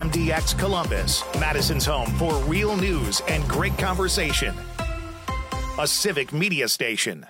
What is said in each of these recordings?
WMDX Columbus, Madison's home for real news and great conversation. A civic media station.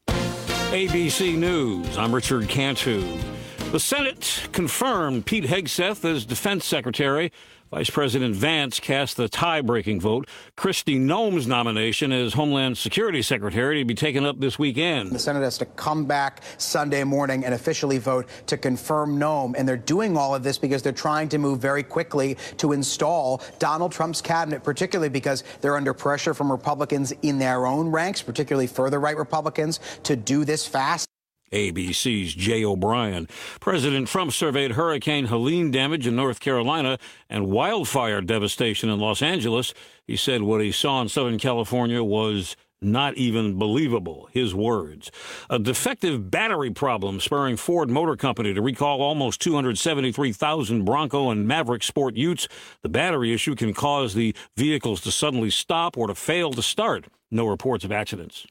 ABC News, I'm Richard Cantu. The Senate confirmed Pete Hegseth as Defense Secretary. Vice President Vance cast the tie-breaking vote. Kristi Noem's nomination as Homeland Security Secretary to be taken up this weekend. The Senate has to come back Sunday morning and officially vote to confirm Noem. And they're doing all of this because they're trying to move very quickly to install Donald Trump's cabinet, particularly because they're under pressure from Republicans in their own ranks, particularly further right Republicans, to do this fast. ABC's Jay O'Brien. President Trump surveyed Hurricane Helene damage in North Carolina and wildfire devastation in Los Angeles. He said what he saw in Southern California was not even believable. His words. A defective battery problem spurring Ford Motor Company to recall almost 273,000 Bronco and Maverick Sport Utes. The battery issue can cause the vehicles to suddenly stop or to fail to start. No reports of accidents.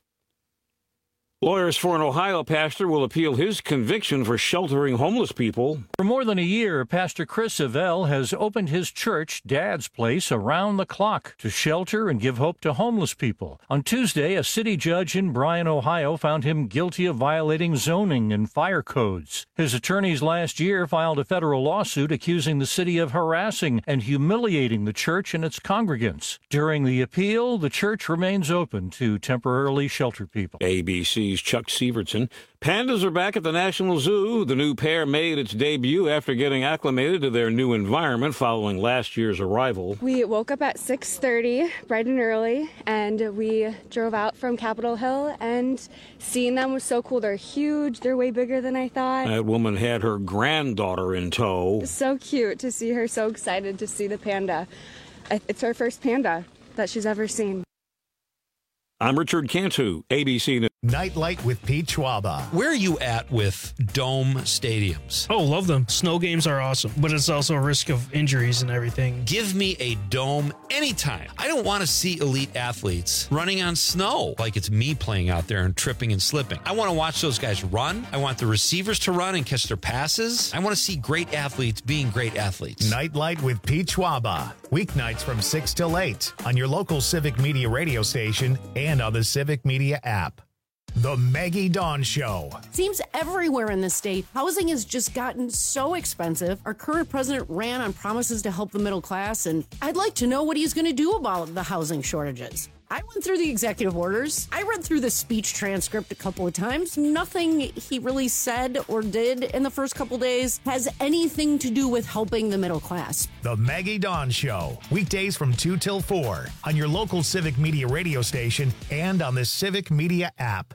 Lawyers for an Ohio pastor will appeal his conviction for sheltering homeless people. For more than a year, Pastor Chris Avell has opened his church, Dad's Place, around the clock to shelter and give hope to homeless people. On Tuesday, a city judge in Bryan, Ohio, found him guilty of violating zoning and fire codes. His attorneys last year filed a federal lawsuit accusing the city of harassing and humiliating the church and its congregants. During the appeal, the church remains open to temporarily shelter people. ABC's Chuck Sievertson. Pandas are back at the National Zoo. The new pair made its debut after getting acclimated to their new environment following last year's arrival. We woke up at 6:30, bright and early, and we drove out from Capitol Hill, and seeing them was so cool. They're huge. They're way bigger than I thought. That woman had her granddaughter in tow. So cute to see her so excited to see the panda. It's her first panda that she's ever seen. I'm Richard Cantu, ABC News. Nightlight with Pete Schwaba. Where are you at with dome stadiums? Oh, love them. Snow games are awesome, but it's also a risk of injuries and everything. Give me a dome anytime. I don't want to see elite athletes running on snow like it's me playing out there and tripping and slipping. I want to watch those guys run. I want the receivers to run and catch their passes. I want to see great athletes being great athletes. Nightlight with Pete Schwaba. Weeknights from 6 till 8 on your local Civic Media radio station and on the Civic Media app. The Maggie Dawn Show. Seems everywhere in the state, housing has just gotten so expensive. Our current president ran on promises to help the middle class, and I'd like to know what he's going to do about the housing shortages. I went through the executive orders. I read through the speech transcript a couple of times. Nothing he really said or did in the first couple days has anything to do with helping the middle class. The Maggie Dawn Show. Weekdays from 2 till 4 on your local Civic Media radio station and on the Civic Media app.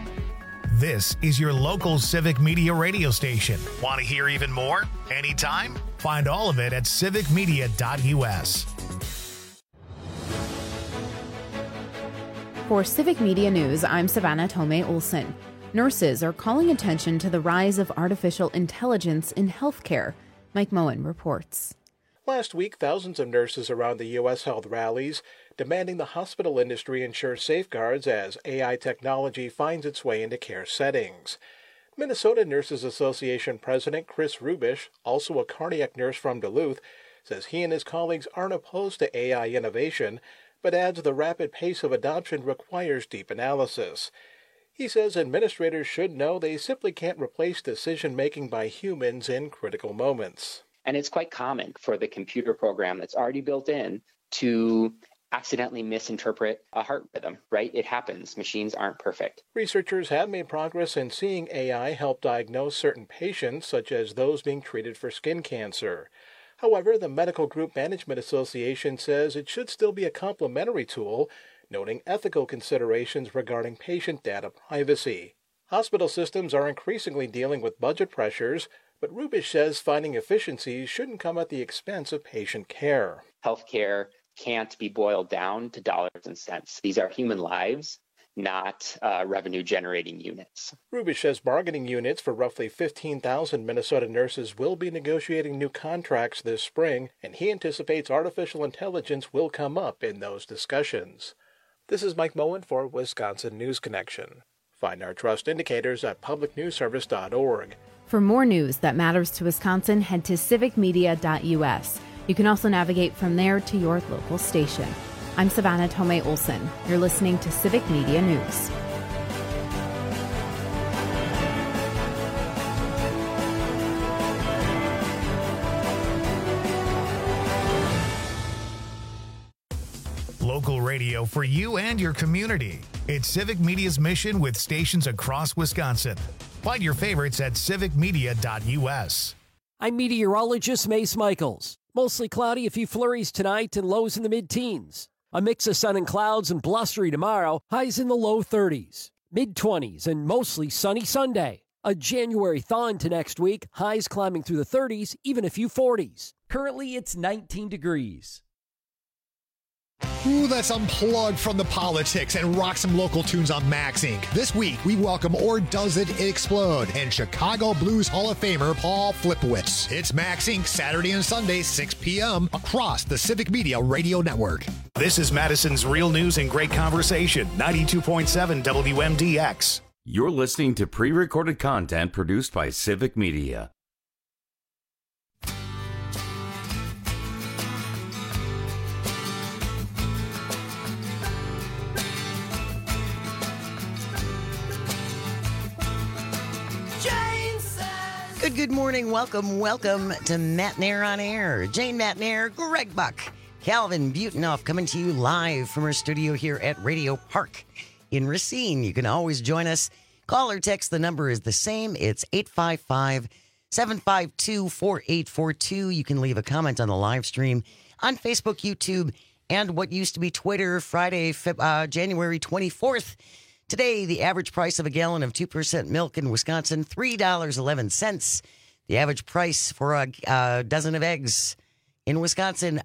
This is your local Civic Media radio station. Want to hear even more? Anytime? Find all of it at civicmedia.us. For Civic Media News, I'm Savannah Tomei Olson. Nurses are calling attention to the rise of artificial intelligence in healthcare. Mike Moen reports. Last week, thousands of nurses around the U.S. held rallies demanding the hospital industry ensure safeguards as AI technology finds its way into care settings. Minnesota Nurses Association President Chris Rubish, also a cardiac nurse from Duluth, says he and his colleagues aren't opposed to AI innovation, but adds the rapid pace of adoption requires deep analysis. He says administrators should know they simply can't replace decision-making by humans in critical moments. And it's quite common for the computer program that's already built in to accidentally misinterpret a heart rhythm, right? It happens. Machines aren't perfect. Researchers have made progress in seeing AI help diagnose certain patients, such as those being treated for skin cancer. However, the Medical Group Management Association says it should still be a complementary tool, noting ethical considerations regarding patient data privacy. Hospital systems are increasingly dealing with budget pressures, but Rubish says finding efficiencies shouldn't come at the expense of patient care. Healthcare can't be boiled down to dollars and cents. These are human lives, not revenue-generating units. Rubish says bargaining units for roughly 15,000 Minnesota nurses will be negotiating new contracts this spring, and he anticipates artificial intelligence will come up in those discussions. This is Mike Moen for Wisconsin News Connection. Find our trust indicators at publicnewsservice.org. For more news that matters to Wisconsin, head to civicmedia.us. You can also navigate from there to your local station. I'm Savannah Tomei Olson. You're listening to Civic Media News. Local radio for you and your community. It's Civic Media's mission with stations across Wisconsin. Find your favorites at civicmedia.us. I'm meteorologist Mace Michaels. Mostly cloudy, a few flurries tonight and lows in the mid-teens. A mix of sun and clouds and blustery tomorrow, highs in the low 30s. Mid-20s and mostly sunny Sunday. A January thaw into next week, highs climbing through the 30s, even a few 40s. Currently, it's 19 degrees. Ooh, let's unplug from the politics and rock some local tunes on Max Inc. This week, we welcome Or Does It Explode and Chicago Blues Hall of Famer Paul Flipowitz. It's Max Inc. Saturday and Sunday, 6 p.m. across the Civic Media Radio Network. This is Madison's Real News and Great Conversation, 92.7 WMDX. You're listening to pre-recorded content produced by Civic Media. Good morning. Welcome to Matt and Air on Air. Jane Matt and Air, Greg Buck, Calvin Butenoff coming to you live from our studio here at Radio Park in Racine. You can always join us. Call or text. The number is the same. It's 855-752-4842. You can leave a comment on the live stream on Facebook, YouTube, and what used to be Twitter. Friday, January 24th. Today, the average price of a gallon of 2% milk in Wisconsin, $3.11. The average price for a dozen of eggs in Wisconsin,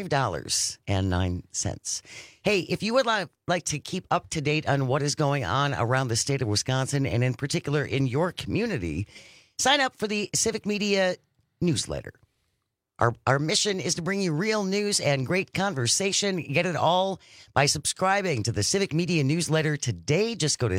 $5.09. Hey, if you would like to keep up to date on what is going on around the state of Wisconsin, and in particular in your community, sign up for the Civic Media newsletter. Our mission is to bring you real news and great conversation. Get it all by subscribing to the Civic Media newsletter today. Just go to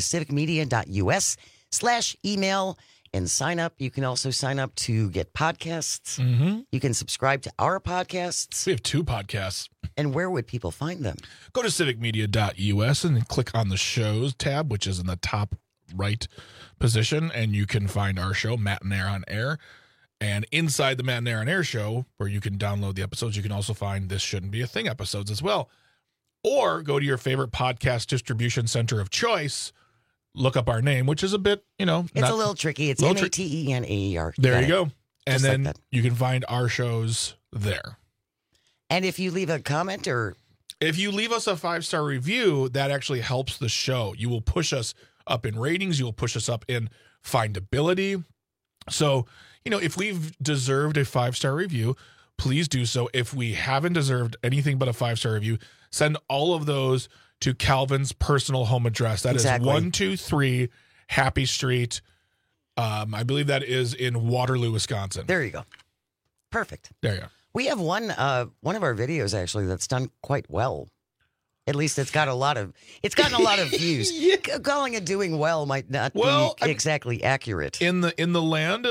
civicmedia.us/email and sign up. You can also sign up to get podcasts. Mm-hmm. You can subscribe to our podcasts. We have 2 podcasts. And where would people find them? Go to civicmedia.us and then click on the shows tab, which is in the top right position, and you can find our show, Matt and Air on Air. And inside the Matt and Air on Air show, where you can download the episodes, you can also find This Shouldn't Be a Thing episodes as well. Or go to your favorite podcast distribution center of choice, look up our name, which is a bit, it's a little tricky. It's MATENAER. There you go. And then you can find our shows there. And if you leave a comment or... If you leave us a 5-star review, that actually helps the show. You will push us up in ratings. You will push us up in findability. So... if we've deserved a 5-star review, please do so. If we haven't deserved anything but a 5-star review, send all of those to Calvin's personal home address. That is 123 Happy Street. I believe that is in Waterloo, Wisconsin. There you go. Perfect. There you go. We have one of our videos actually that's done quite well. At least it's gotten a lot of views. Yeah. Calling it doing well might not be exactly accurate. In the land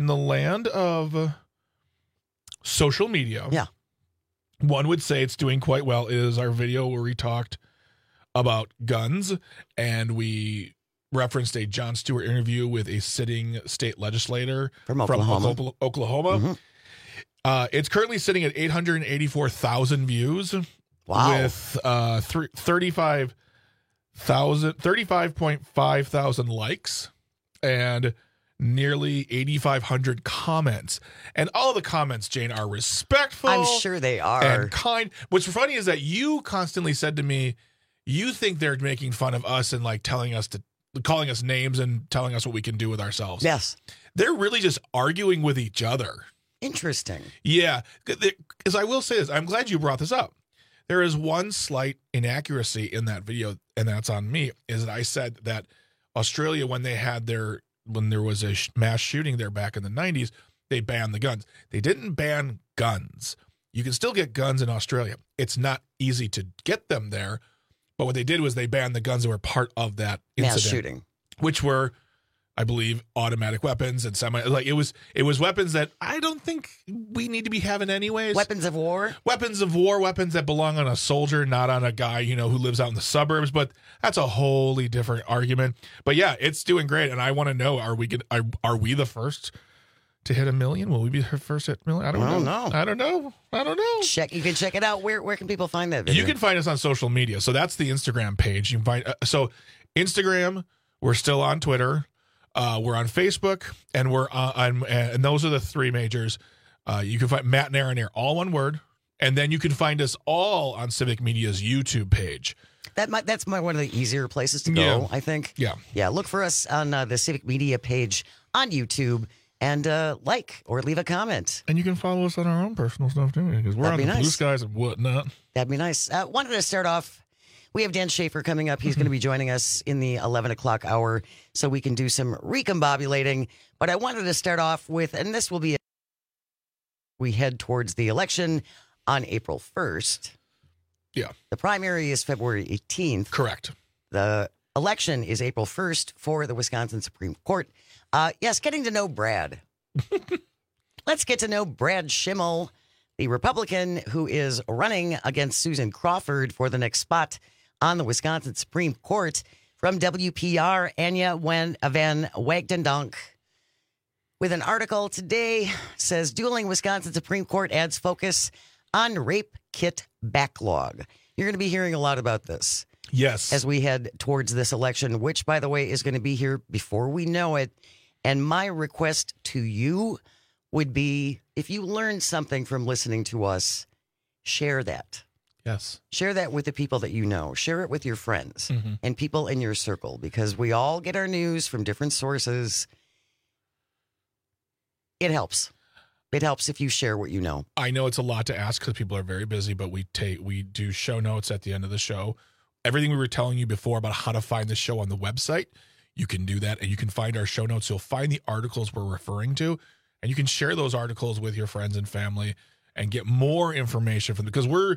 of social media. Yeah. One would say it's doing quite well is our video where we talked about guns and we referenced a Jon Stewart interview with a sitting state legislator from Oklahoma. Mm-hmm. It's currently sitting at 884,000 views. Wow. With 35.5 thousand likes and nearly 8,500 comments. And all the comments, Jane, are respectful. I'm sure they are. And kind. What's funny is that you constantly said to me, you think they're making fun of us and calling us names and telling us what we can do with ourselves. Yes. They're really just arguing with each other. Interesting. Yeah. Because I will say this, I'm glad you brought this up. There is one slight inaccuracy in that video, and that's on me, is that I said that Australia, when there was a mass shooting there back in the 90s, they banned the guns. They didn't ban guns. You can still get guns in Australia. It's not easy to get them there, but what they did was they banned the guns that were part of that incident. Mass shooting. Which were I believe automatic weapons and it was weapons that I don't think we need to be having anyways. Weapons of war, weapons that belong on a soldier, not on a guy, who lives out in the suburbs. But that's a wholly different argument. But yeah, it's doing great. And I want to know, are we the first to hit 1 million? Will we be the first at 1 million? I don't know. You can check it out. Where can people find that video? You can find us on social media. So that's the Instagram page. You can find, so Instagram, we're still on Twitter. We're on Facebook, and we're on, and those are the three majors. You can find Matt and Aaron Air, all one word, and then you can find us all on Civic Media's YouTube page. That's one of the easier places to go, I think. Yeah. Look for us on the Civic Media page on YouTube, and like or leave a comment. And you can follow us on our own personal stuff too, because we're on the Blue Skies and whatnot. That'd be nice. Wanted to start off. We have Dan Schaefer coming up. He's going to be joining us in the 11 o'clock hour so we can do some recombobulating. But I wanted to start off with, and this will be, we head towards the election on April 1st. Yeah. The primary is February 18th. Correct. The election is April 1st for the Wisconsin Supreme Court. Yes, getting to know Brad. Let's get to know Brad Schimmel, the Republican who is running against Susan Crawford for the next spot on the Wisconsin Supreme Court. From WPR, Anya Van Wagdendonk with an article today says dueling Wisconsin Supreme Court adds focus on rape kit backlog. You're going to be hearing a lot about this. Yes. As we head towards this election, which, by the way, is going to be here before we know it. And my request to you would be, if you learned something from listening to us, share that. Yes. Share that with the people that you know. Share it with your friends and people in your circle, because we all get our news from different sources. It helps. It helps if you share what you know. I know it's a lot to ask because people are very busy, but we do show notes at the end of the show. Everything we were telling you before about how to find the show on the website, you can do that, and you can find our show notes. You'll find the articles we're referring to, and you can share those articles with your friends and family and get more information from them, because we're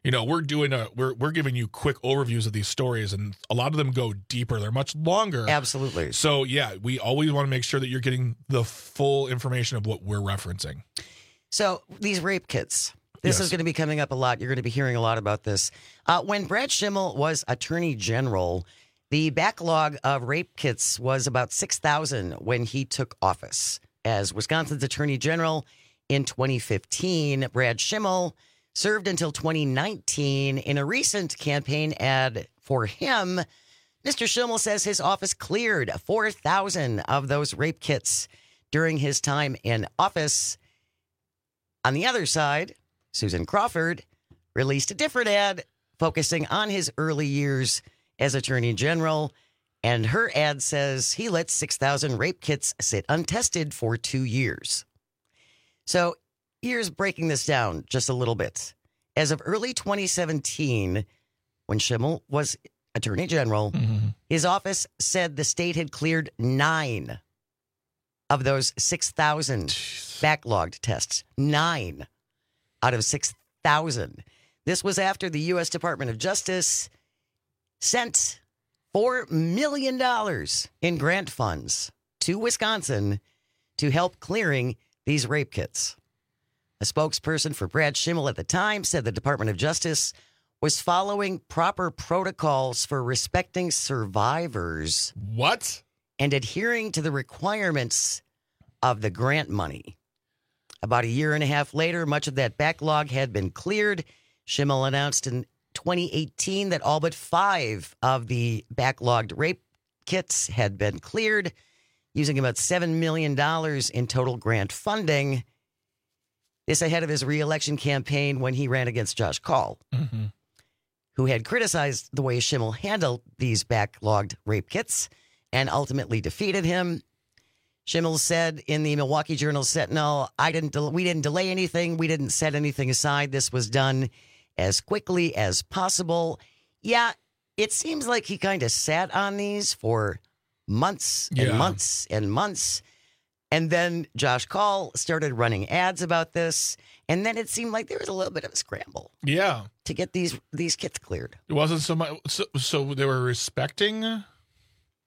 giving you quick overviews of these stories, and a lot of them go deeper. They're much longer. Absolutely. So yeah, we always want to make sure that you're getting the full information of what we're referencing. So these rape kits, this is going to be coming up a lot. You're going to be hearing a lot about this. When Brad Schimmel was Attorney General, the backlog of rape kits was about 6,000 when he took office as Wisconsin's Attorney General in 2015. Brad Schimmel served until 2019. In a recent campaign ad for him, Mr. Schimmel says his office cleared 4,000 of those rape kits during his time in office. On the other side, Susan Crawford released a different ad focusing on his early years as Attorney General, and her ad says he let 6,000 rape kits sit untested for 2 years. So here's breaking this down just a little bit. As of early 2017, when Schimmel was Attorney General, his office said the state had cleared 9 of those 6,000 backlogged tests. 9 out of 6,000. This was after the U.S. Department of Justice sent $4 million in grant funds to Wisconsin to help clearing these rape kits. A spokesperson for Brad Schimmel at the time said the Department of Justice was following proper protocols for respecting survivors. What? And adhering to the requirements of the grant money. About a year and a half later, much of that backlog had been cleared. Schimmel announced in 2018 that all but 5 of the backlogged rape kits had been cleared, using about $7 million in total grant funding. This ahead of his reelection campaign when he ran against Josh Kaul, who had criticized the way Schimmel handled these backlogged rape kits and ultimately defeated him. Schimmel said in the Milwaukee Journal-Sentinel, we didn't delay anything. We didn't set anything aside. This was done as quickly as possible. Yeah, it seems like he kind of sat on these for months and months and months. And then Josh Kaul started running ads about this. And then it seemed like there was a little bit of a scramble. Yeah. To get these kits cleared. It wasn't so much. So they were respecting.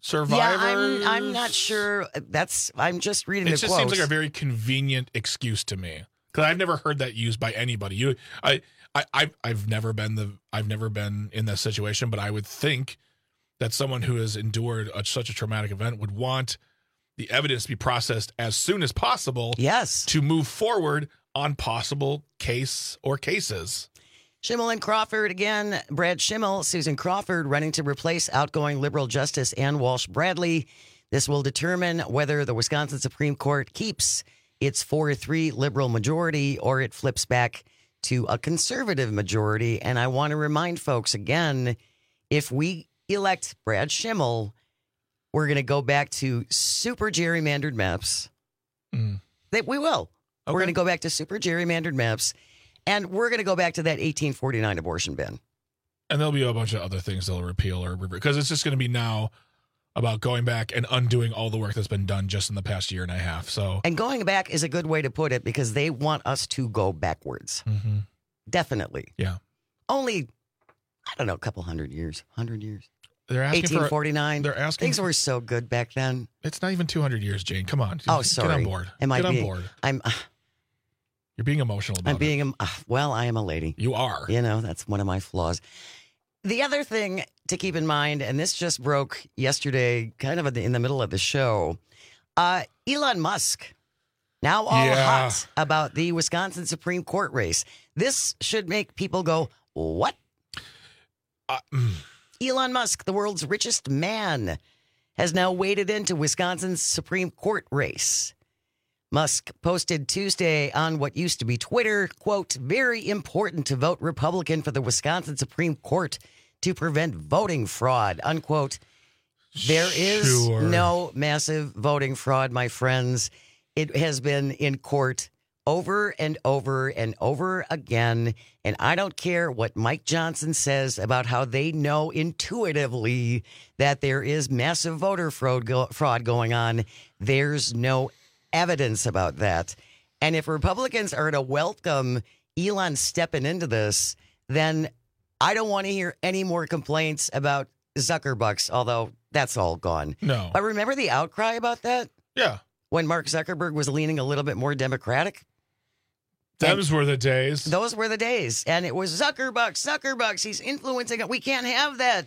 survivors. Yeah, I'm not sure. I'm just reading the quotes. It just seems like a very convenient excuse to me, because I've never heard that used by anybody. I've never been in that situation, but I would think that someone who has endured such a traumatic event would want the evidence to be processed as soon as possible. Yes. To move forward on possible case or cases. Schimmel and Crawford again. Brad Schimmel, Susan Crawford running to replace outgoing Liberal Justice Ann Walsh Bradley. This will determine whether the Wisconsin Supreme Court keeps its 4-3 Liberal majority or it flips back to a conservative majority. And I want to remind folks again, if we elect Brad Schimmel, we're going to go back to super gerrymandered maps. That we will. Okay. We're going to go back to super gerrymandered maps. And we're going to go back to that 1849 abortion ban. And there'll be a bunch of other things they'll repeal or because it's just going to be now about going back and undoing all the work that's been done just in the past year and a half. So, and going back is a good way to put it because they want us to go backwards. Mm-hmm. Definitely. Yeah. Only, I don't know, a couple 100 years. They're asking 1849. They're asking. Things were so good back then. It's not even 200 years, Jane. Come on. Oh, sorry. Get on board. Get on board. You're being emotional about it. Well, I am a lady. You are. You know, that's one of my flaws. The other thing to keep in mind, and this just broke yesterday, kind of in the middle of the show, Elon Musk, now all hot about the Wisconsin Supreme Court race. This should make people go, what? Elon Musk, the world's richest man, has now waded into Wisconsin's Supreme Court race. Musk posted Tuesday on what used to be Twitter, quote, very important to vote Republican for the Wisconsin Supreme Court to prevent voting fraud, unquote. There is no massive voting fraud, my friends. It has been in court over and over and over again. And I don't care what Mike Johnson says about how they know intuitively that there is massive voter fraud going on. There's no evidence about that. And if Republicans are to welcome Elon stepping into this, then I don't want to hear any more complaints about Zuckerbucks, although that's all gone. No. But remember the outcry about that? Yeah. When Mark Zuckerberg was leaning a little bit more Democratic? Those were the days. Those were the days. And it was Zuckerbucks. He's influencing it. We can't have that.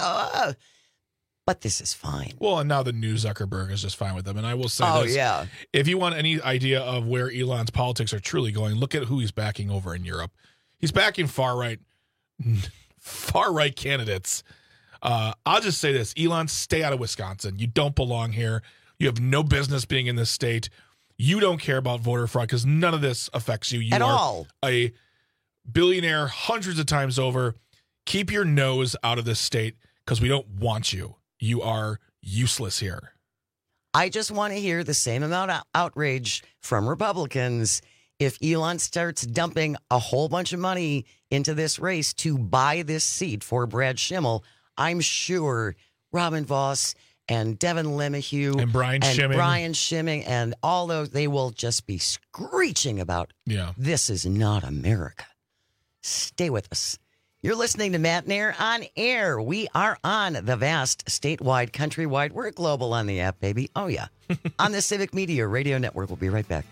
But this is fine. Well, and now the new Zuckerberg is just fine with them. And I will say this. Yeah. If you want any idea of where Elon's politics are truly going, look at who he's backing over in Europe. He's backing far-right candidates. I'll just say this. Elon, stay out of Wisconsin. You don't belong here. You have no business being in this state. You don't care about voter fraud because none of this affects you. You at are all. A billionaire hundreds of times over. Keep your nose out of this state because we don't want you. You are useless here. I just want to hear the same amount of outrage from Republicans if Elon starts dumping a whole bunch of money into this race to buy this seat for Brad Schimmel. I'm sure Robin Voss and Devin LeMahieu and Brian Schimming and all those, they will just be screeching about, this is not America. Stay with us. You're listening to Matt Nair on air. We are on the vast, statewide, countrywide. We're global on the app, baby. Oh, yeah. On the Civic Media Radio Network. We'll be right back.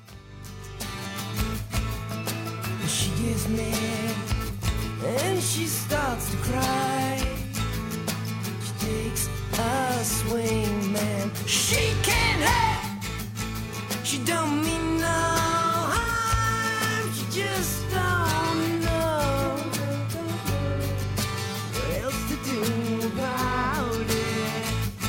She gets mad and she starts to cry. She takes a swing, man. She can't have. She don't mean no harm. She just don't know what else to do about it.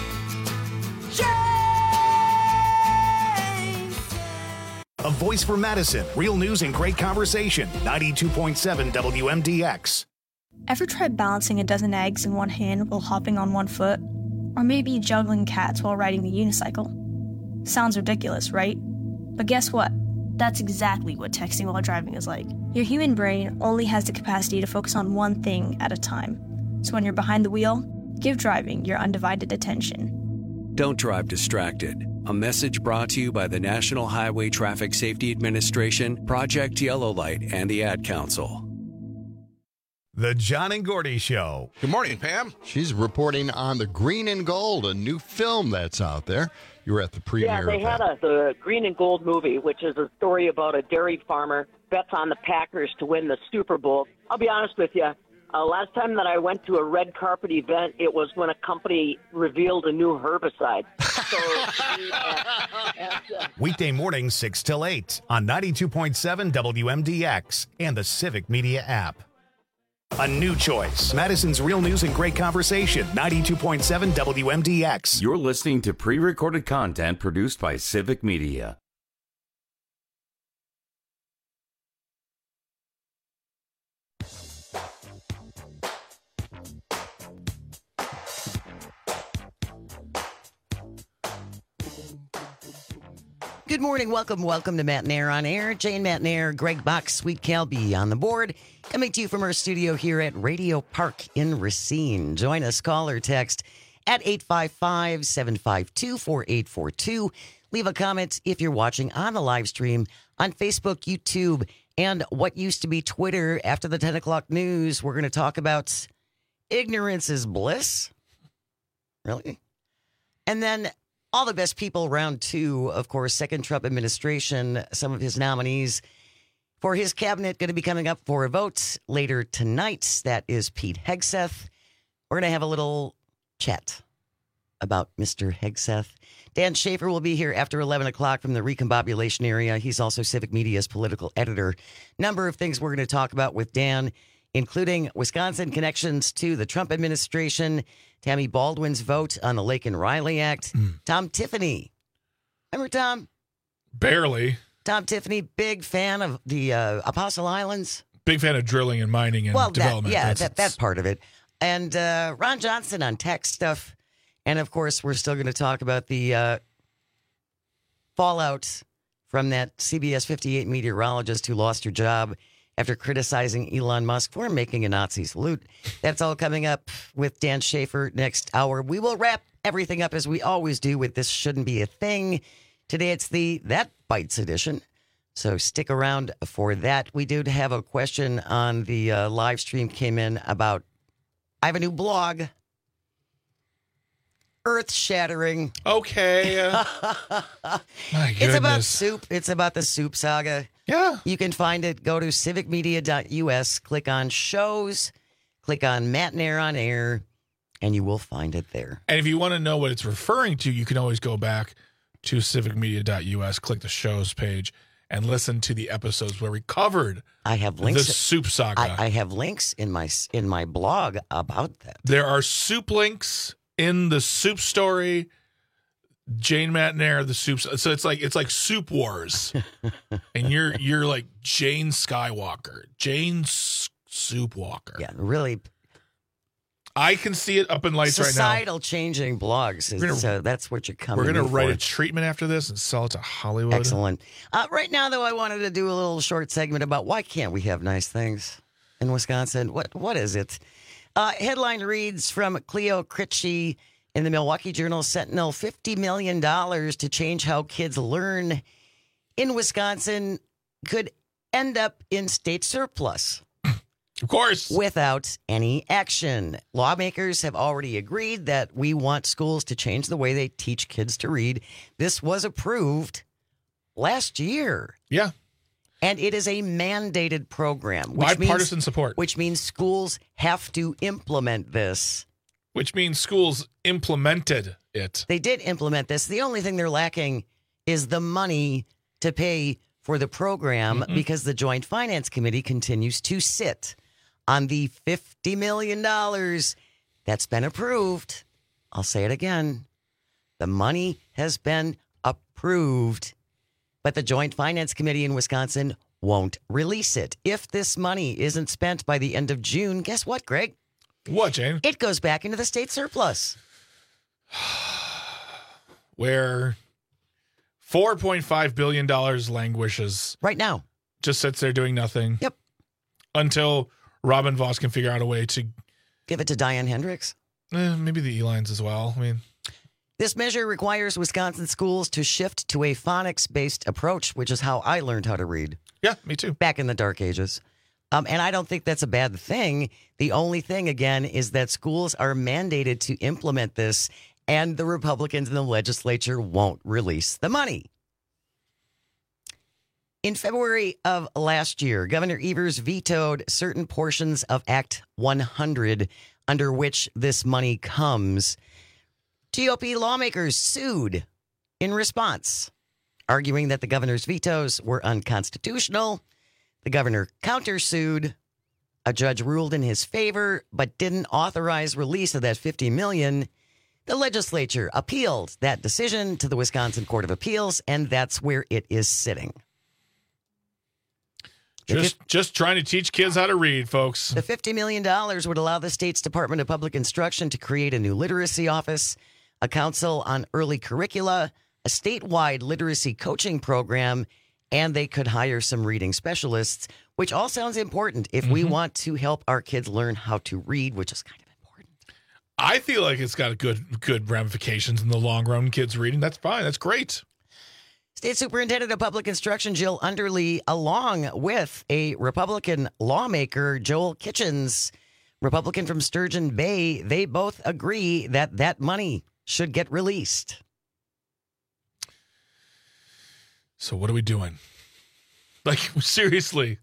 A voice for Madison. Real news and great conversation. 92.7 WMDX. Ever tried balancing a dozen eggs in one hand while hopping on one foot? Or maybe juggling cats while riding the unicycle? Sounds ridiculous, right? But guess what? That's exactly what texting while driving is like. Your human brain only has the capacity to focus on one thing at a time. So when you're behind the wheel, give driving your undivided attention. Don't drive distracted. A message brought to you by the National Highway Traffic Safety Administration, Project Yellow Light, and the Ad Council. The John and Gordy Show. Good morning, Pam. She's reporting on the Green and Gold, a new film that's out there. You were at the premiere. Yeah, they had the Green and Gold movie, which is a story about a dairy farmer bets on the Packers to win the Super Bowl. I'll be honest with you. Last time that I went to a red carpet event, it was when a company revealed a new herbicide. Weekday mornings 6 till 8 on 92.7 WMDX and the Civic Media app. A new choice. Madison's Real News and Great Conversation. 92.7 WMDX. You're listening to pre-recorded content produced by Civic Media. Good morning. Welcome to Matt and Air on Air. Jane, Matt and Air, Greg Bach, Sweet Calby on the board. Coming to you from our studio here at Radio Park in Racine. Join us, call or text at 855-752-4842. Leave a comment if you're watching on the live stream on Facebook, YouTube, and what used to be Twitter. After the 10 o'clock news, we're going to talk about ignorance is bliss. Really? And then all the best people, round two, of course, second Trump administration, some of his nominees for his cabinet going to be coming up for a vote later tonight. That is Pete Hegseth. We're going to have a little chat about Mr. Hegseth. Dan Schaefer will be here after 11 o'clock from the recombobulation area. He's also Civic Media's political editor. Number of things we're going to talk about with Dan, including Wisconsin connections to the Trump administration, Tammy Baldwin's vote on the Laken Riley Act, Tom Tiffany. Remember Tom? Barely. Tom Tiffany, big fan of the Apostle Islands. Big fan of drilling and mining and development. That part of it. And Ron Johnson on tech stuff. And, of course, we're still going to talk about the fallout from that CBS 58 meteorologist who lost her job after criticizing Elon Musk for making a Nazi salute. That's all coming up with Dan Schaefer next hour. We will wrap everything up as we always do with This Shouldn't Be a Thing. Today it's the That Bites edition, so stick around for that. We do have a question on the live stream came in about, I have a new blog, earth-shattering. Okay. My goodness. It's about soup. It's about the soup saga. Yeah. You can find it. Go to civicmedia.us, click on shows, click on Matt and Air on Air, and you will find it there. And if you want to know what it's referring to, you can always go back to civicmedia.us, click the shows page, and listen to the episodes where we covered the soup saga. I have links in my blog about that. There are soup links in the soup story. Jane, Matt, and Air, the soups. So it's like Soup Wars, and you're like Jane Skywalker, Jane Soup Walker. Yeah, really. I can see it up in lights right now. Societal changing blogs. That's what you're coming. We're going to write for. a treatment after this and sell it to Hollywood. Excellent. Right now, though, I wanted to do a little short segment about why can't we have nice things in Wisconsin? What is it? Headline reads from Cleo Critchie in the Milwaukee Journal Sentinel, $50 million to change how kids learn in Wisconsin could end up in state surplus. Of course. Without any action. Lawmakers have already agreed that we want schools to change the way they teach kids to read. This was approved last year. Yeah. And it is a mandated program. Bipartisan support. Which means schools have to implement this. Which means schools implemented it. They did implement this. The only thing they're lacking is the money to pay for the program because the Joint Finance Committee continues to sit on the $50 million that's been approved. I'll say it again. The money has been approved, but the Joint Finance Committee in Wisconsin won't release it. If this money isn't spent by the end of June, guess what, Greg? What, Jane? It goes back into the state surplus. Where $4.5 billion languishes. Right now. Just sits there doing nothing. Yep. Until Robin Voss can figure out a way to give it to Diane Hendricks. Maybe the Elines as well. I mean, this measure requires Wisconsin schools to shift to a phonics-based approach, which is how I learned how to read. Yeah, me too. Back in the dark ages. And I don't think that's a bad thing. The only thing, again, is that schools are mandated to implement this, and the Republicans in the legislature won't release the money. In February of last year, Governor Evers vetoed certain portions of Act 100 under which this money comes. GOP lawmakers sued in response, arguing that the governor's vetoes were unconstitutional. The governor countersued. A judge ruled in his favor, but didn't authorize release of that $50 million. The legislature appealed that decision to the Wisconsin Court of Appeals, and that's where it is sitting. Just trying to teach kids how to read, folks. The $50 million would allow the state's Department of Public Instruction to create a new literacy office, a council on early curricula, a statewide literacy coaching program, and they could hire some reading specialists, which all sounds important if we want to help our kids learn how to read, which is kind of important. I feel like it's got good ramifications in the long run. Kids reading, that's fine. That's great. State Superintendent of Public Instruction Jill Underly, along with a Republican lawmaker, Joel Kitchens, Republican from Sturgeon Bay, they both agree that that money should get released. So what are we doing? Like, seriously.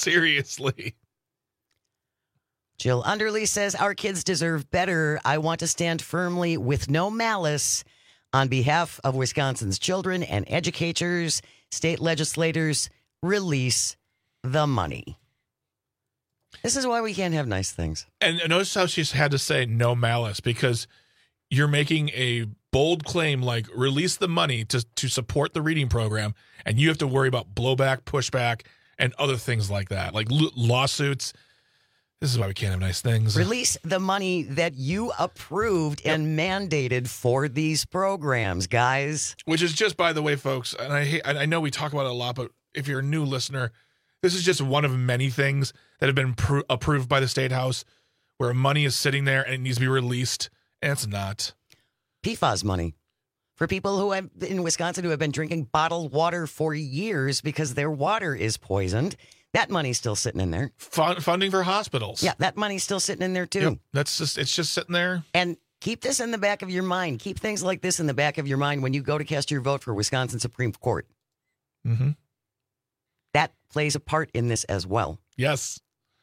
Jill Underly says, our kids deserve better. I want to stand firmly with no malice on behalf of Wisconsin's children and educators. State legislators, release the money. This is why we can't have nice things. And notice how she's had to say no malice, because you're making a bold claim like release the money to support the reading program, and you have to worry about blowback, pushback, and other things like that, like lawsuits. This is why we can't have nice things. Release the money that you approved and mandated for these programs, guys. Which is just, by the way, folks, and I know we talk about it a lot, but if you're a new listener, this is just one of many things that have been approved by the State House where money is sitting there and it needs to be released, and it's not. PFAS money for people who have in Wisconsin who have been drinking bottled water for years because their water is poisoned. That money's still sitting in there. Funding for hospitals. Yeah, that money's still sitting in there, too. Yep, it's just sitting there. And keep this in the back of your mind. Keep things like this in the back of your mind when you go to cast your vote for Wisconsin Supreme Court. Mm-hmm. That plays a part in this as well. Yes.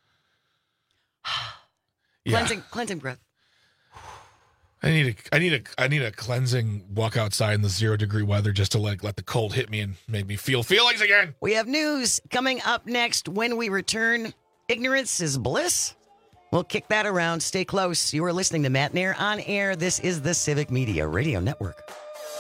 Cleansing breath. I need a cleansing walk outside in the 0-degree weather just to let the cold hit me and make me feel feelings again. We have news coming up next when we return. Ignorance is bliss. We'll kick that around. Stay close. You are listening to Matt Nair on air. This is the Civic Media Radio Network.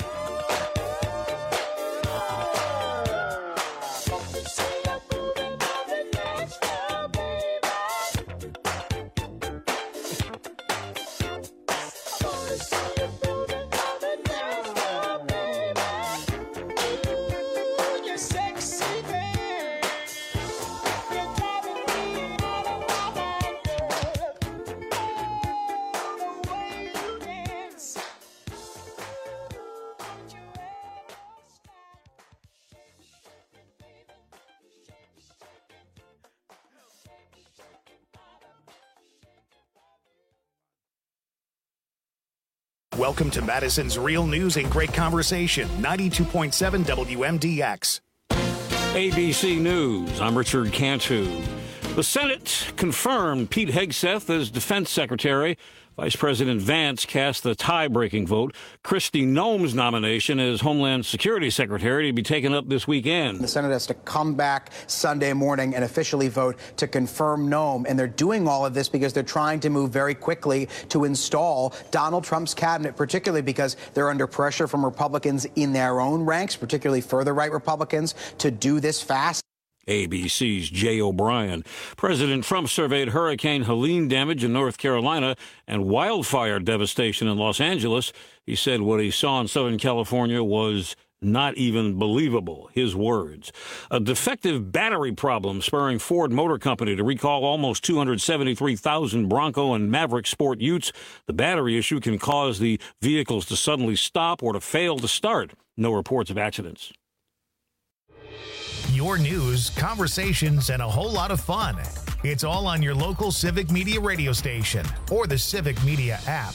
Welcome to Madison's Real News and Great Conversation, 92.7 WMDX. ABC News, I'm Richard Cantu. The Senate confirmed Pete Hegseth as Defense Secretary. Vice President Vance cast the tie-breaking vote. Kristi Noem's nomination as Homeland Security Secretary to be taken up this weekend. The Senate has to come back Sunday morning and officially vote to confirm Noem. And they're doing all of this because they're trying to move very quickly to install Donald Trump's cabinet, particularly because they're under pressure from Republicans in their own ranks, particularly further right Republicans, to do this fast. ABC's Jay O'Brien. President Trump surveyed Hurricane Helene damage in North Carolina and wildfire devastation in Los Angeles. He said what he saw in Southern California was not even believable. His words. A defective battery problem spurring Ford Motor Company to recall almost 273,000 Bronco and Maverick Sport Utes. The battery issue can cause the vehicles to suddenly stop or to fail to start. No reports of accidents. Your news, conversations, and a whole lot of fun. It's all on your local Civic Media radio station or the Civic Media app.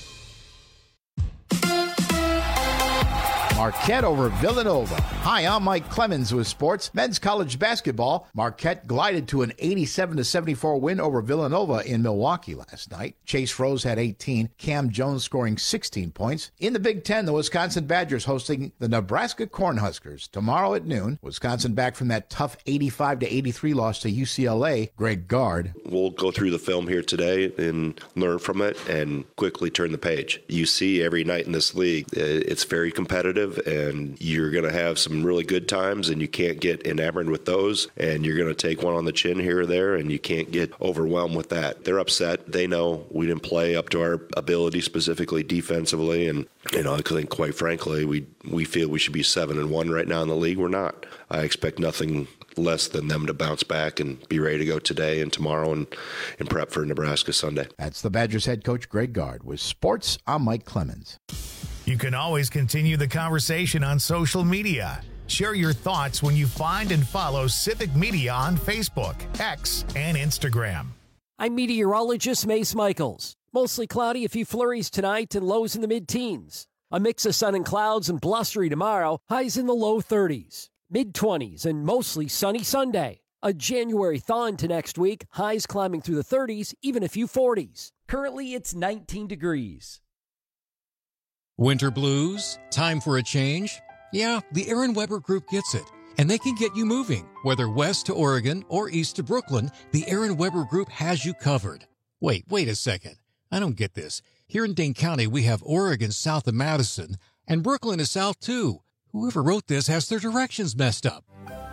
Marquette over Villanova. Hi, I'm Mike Clemens with sports. Men's college basketball. Marquette glided to an 87-74 win over Villanova in Milwaukee last night. Chase Rose had 18. Cam Jones scoring 16 points. In the Big Ten, the Wisconsin Badgers hosting the Nebraska Cornhuskers tomorrow at noon. Wisconsin back from that tough 85-83 loss to UCLA. Greg Gard. We'll go through the film here today and learn from it and quickly turn the page. You see every night in this league, it's very competitive, and you're going to have some really good times, and you can't get enamored with those, and you're going to take one on the chin here or there, and you can't get overwhelmed with that. They're upset. They know we didn't play up to our ability, specifically defensively, and I think, quite frankly, we feel we should be 7-1 right now in the league. We're not. I expect nothing less than them to bounce back and be ready to go today and tomorrow and prep for Nebraska Sunday. That's the Badgers head coach Greg Gard. With sports, I'm Mike Clemens. You can always continue the conversation on social media. Share your thoughts when you find and follow Civic Media on Facebook, X, and Instagram. I'm meteorologist Mace Michaels. Mostly cloudy, a few flurries tonight and lows in the mid-teens. A mix of sun and clouds and blustery tomorrow, highs in the low 30s. Mid-20s and mostly sunny Sunday. A January thaw into next week, highs climbing through the 30s, even a few 40s. Currently, it's 19 degrees. Winter blues? Time for a change? Yeah, the Aaron Weber Group gets it. And they can get you moving. Whether west to Oregon or east to Brooklyn, the Aaron Weber Group has you covered. Wait a second. I don't get this. Here in Dane County, we have Oregon south of Madison, and Brooklyn is south too. Whoever wrote this has their directions messed up.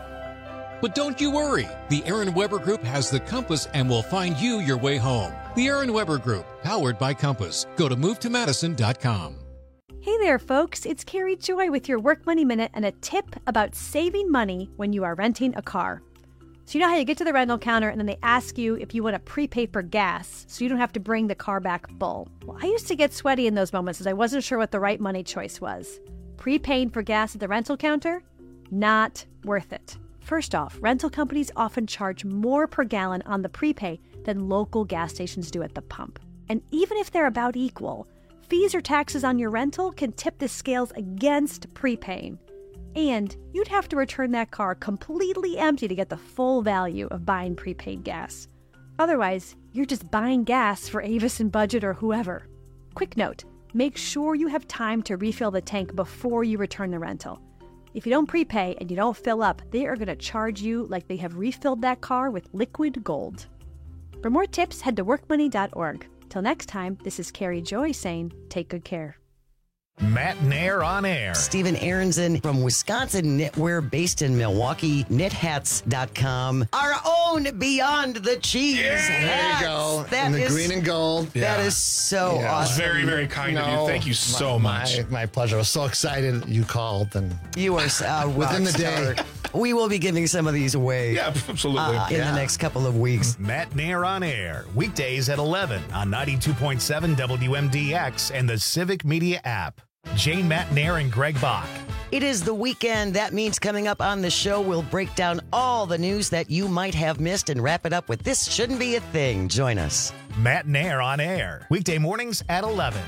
But don't you worry. The Aaron Weber Group has the compass and will find you your way home. The Aaron Weber Group, powered by Compass. Go to movetomadison.com. Hey there, folks. It's Carrie Joy with your Work Money Minute and a tip about saving money when you are renting a car. So you know how you get to the rental counter and then they ask you if you want to prepay for gas so you don't have to bring the car back full. Well, I used to get sweaty in those moments as I wasn't sure what the right money choice was. Prepaying for gas at the rental counter? Not worth it. First off, rental companies often charge more per gallon on the prepay than local gas stations do at the pump. And even if they're about equal, fees or taxes on your rental can tip the scales against prepaying. And you'd have to return that car completely empty to get the full value of buying prepaid gas. Otherwise, you're just buying gas for Avis and Budget or whoever. Quick note, make sure you have time to refill the tank before you return the rental. If you don't prepay and you don't fill up, they are going to charge you like they have refilled that car with liquid gold. For more tips, head to workmoney.org. Till next time, this is Carrie Joy saying, take good care. Matt Nair on air. Stephen Aronson from Wisconsin Knitwear, based in Milwaukee. Knithats.com. Our own Beyond the Cheese hats. There you go. That in the is, green and gold. That is so awesome. Very, very kind of you. Thank you so much. My pleasure. I was so excited you called. And you are within the day. We will be giving some of these away. Yeah, absolutely. In the next couple of weeks. Matt Nair on air. Weekdays at 11 on 92.7 WMDX and the Civic Media app. Jane Matt Nair and Greg Bach. It is the weekend. That means coming up on the show, we'll break down all the news that you might have missed and wrap it up with This Shouldn't Be a Thing. Join us. Matt Nair on air. Weekday mornings at 11.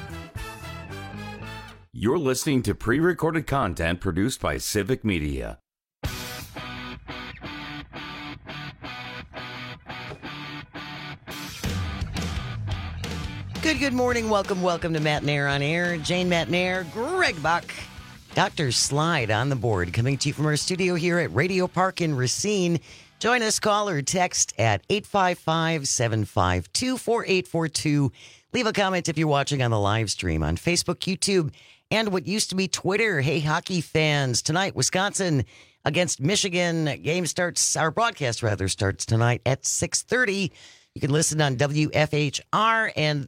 You're listening to pre-recorded content produced by Civic Media. Good morning. Welcome to Matt Nair on air. Jane Matt Nair, Greg Bach, Dr. Slide on the board, coming to you from our studio here at Radio Park in Racine. Join us, call or text at 855-752-4842. Leave a comment if you're watching on the live stream on Facebook, YouTube, and what used to be Twitter. Hey, hockey fans, tonight, Wisconsin against Michigan. Our broadcast starts tonight at 6:30. You can listen on WFHR and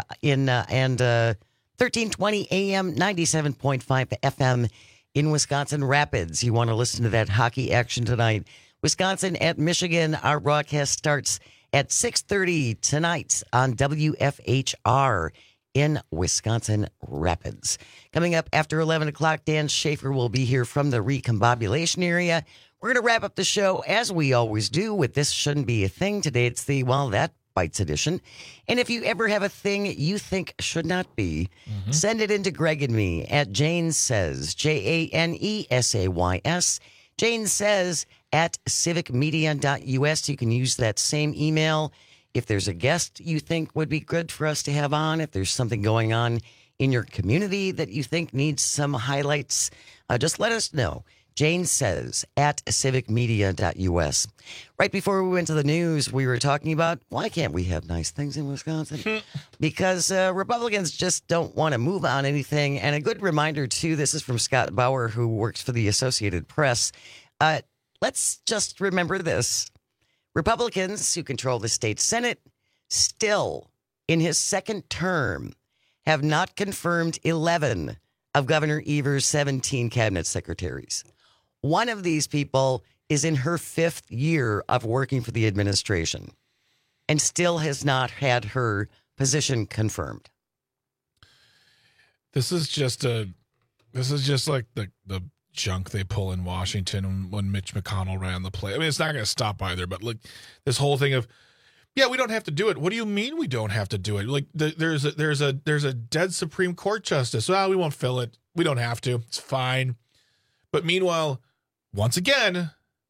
1320 AM, 97.5 FM in Wisconsin Rapids. You want to listen to that hockey action tonight. Wisconsin at Michigan. Our broadcast starts at 6:30 tonight on WFHR in Wisconsin Rapids. Coming up after 11 o'clock, Dan Schaefer will be here from the recombobulation area. We're We're going to wrap up the show as we always do with This Shouldn't Be a Thing. Today it's the Well, That Bites edition. And if you ever have a thing you think should not be, send it in to Greg and me at Jane Says, JaneSays, Jane Says at civicmedia.us. You can use that same email. If there's a guest you think would be good for us to have on, if there's something going on in your community that you think needs some highlights, just let us know. Jane Says at civicmedia.us. Right before we went to the news, we were talking about why can't we have nice things in Wisconsin? Because Republicans just don't want to move on anything. And a good reminder, too, this is from Scott Bauer, who works for the Associated Press. Let's just remember this. Republicans who control the state Senate still, in his second term, have not confirmed 11 of Governor Evers' 17 cabinet secretaries. One of these people is in her 5th year of working for the administration and still has not had her position confirmed. This is just like the junk they pull in Washington when Mitch McConnell ran the play. I mean, it's not going to stop either, but look, this whole thing of, yeah, we don't have to do it. What do you mean we don't have to do it? Like there's a dead Supreme Court justice. Well, we won't fill it. We don't have to. It's fine. But meanwhile, once again,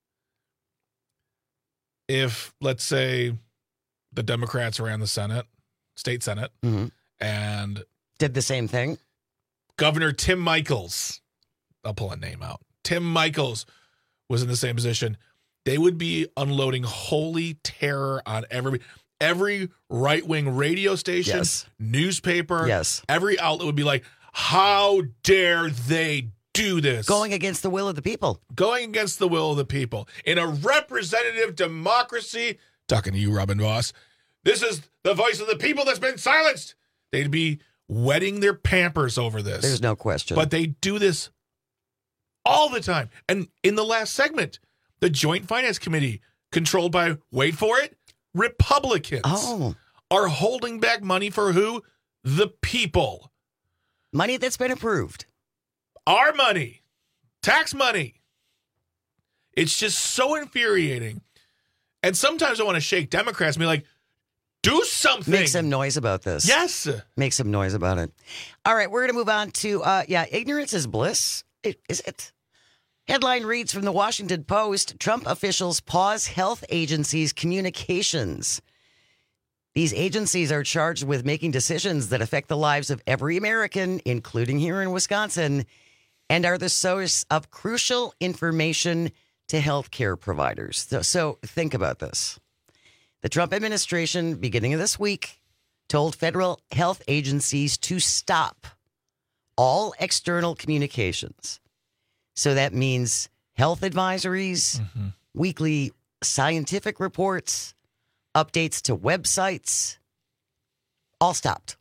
if let's say the Democrats ran the Senate, state Senate, and did the same thing, Governor Tim Michels, I'll pull a name out. Tim Michels was in the same position. They would be unloading holy terror on every right-wing radio station, newspaper, every outlet would be like, how dare they do this? Going against the will of the people. Going against the will of the people. In a representative democracy, talking to you, Robin Voss, this is the voice of the people that's been silenced. They'd be wetting their pampers over this. There's no question. But they do this all the time. And in the last segment, the Joint Finance Committee, controlled by, wait for it, Republicans, are holding back money for who? The people. Money that's been approved. Our money. Tax money. It's just so infuriating. And sometimes I want to shake Democrats and be like, do something. Make some noise about this. Yes. Make some noise about it. All right, we're going to move on to, ignorance is bliss. Is it? Headline reads from the Washington Post, Trump officials pause health agencies' communications. These agencies are charged with making decisions that affect the lives of every American, including here in Wisconsin, and are the source of crucial information to healthcare providers. So think about this. The Trump administration, beginning of this week, told federal health agencies to stop all external communications. So that means health advisories, weekly scientific reports, updates to websites, all stopped.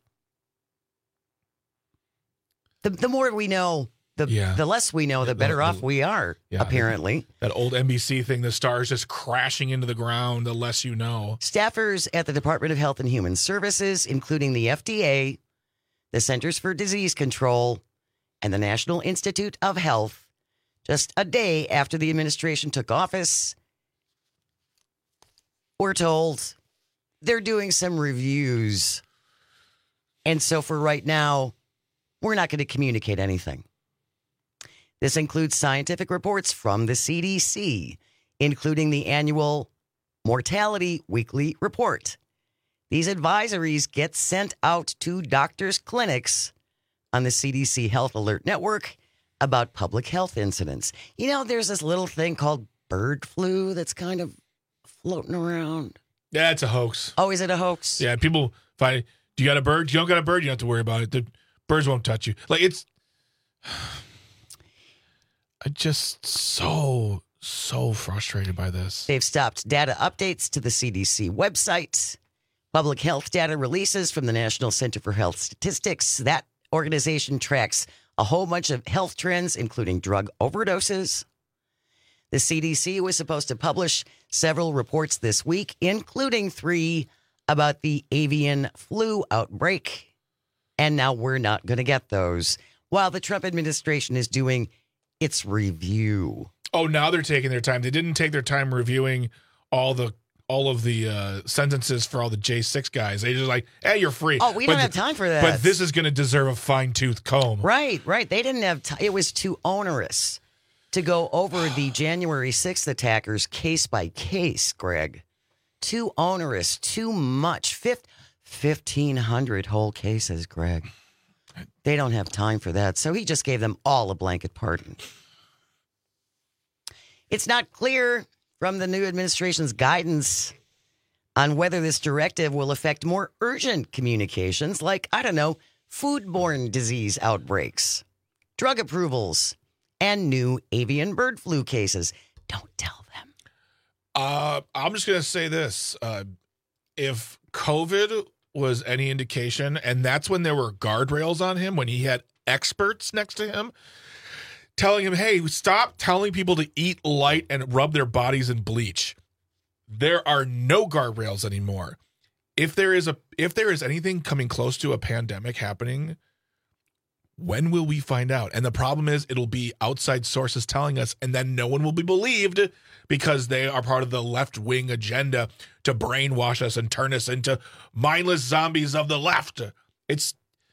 The more we know, the less we know, the better off we are, apparently. That old NBC thing, the stars just crashing into the ground, the less you know. Staffers at the Department of Health and Human Services, including the FDA, the Centers for Disease Control, and the National Institute of Health, just a day after the administration took office, we're told they're doing some reviews. And so for right now, we're not going to communicate anything. This includes scientific reports from the CDC, including the annual Mortality Weekly Report. These advisories get sent out to doctors' clinics on the CDC Health Alert Network about public health incidents. You know, there's this little thing called bird flu that's kind of floating around. Yeah, it's a hoax. Oh, is it a hoax? Yeah, people find, do you got a bird? You don't got a bird, you don't have to worry about it. The birds won't touch you. Like, it's... I'm just so frustrated by this. They've stopped data updates to the CDC website, public health data releases from the National Center for Health Statistics. That organization tracks a whole bunch of health trends, including drug overdoses. The CDC was supposed to publish several reports this week, including 3 about the avian flu outbreak. And now we're not going to get those while the Trump administration is doing its review. Oh, now they're taking their time. They didn't take their time reviewing all of the sentences for all the J6 guys. They just like, hey, you're free. Oh, we don't have time for that. But this is going to deserve a fine-tooth comb. Right. They didn't have time. It was too onerous to go over the January 6th attackers case by case, Greg. Too onerous, too much. 1,500 whole cases, Greg. They don't have time for that. So he just gave them all a blanket pardon. It's not clear from the new administration's guidance on whether this directive will affect more urgent communications like, I don't know, foodborne disease outbreaks, drug approvals, and new avian bird flu cases. Don't tell them. I'm just going to say this. If COVID was any indication, and that's when there were guardrails on him, when he had experts next to him, telling him, hey, stop telling people to eat light and rub their bodies in bleach. There are no guardrails anymore. If there is anything coming close to a pandemic happening, when will we find out? And the problem is it'll be outside sources telling us, and then no one will be believed because they are part of the left-wing agenda to brainwash us and turn us into mindless zombies of the left. There's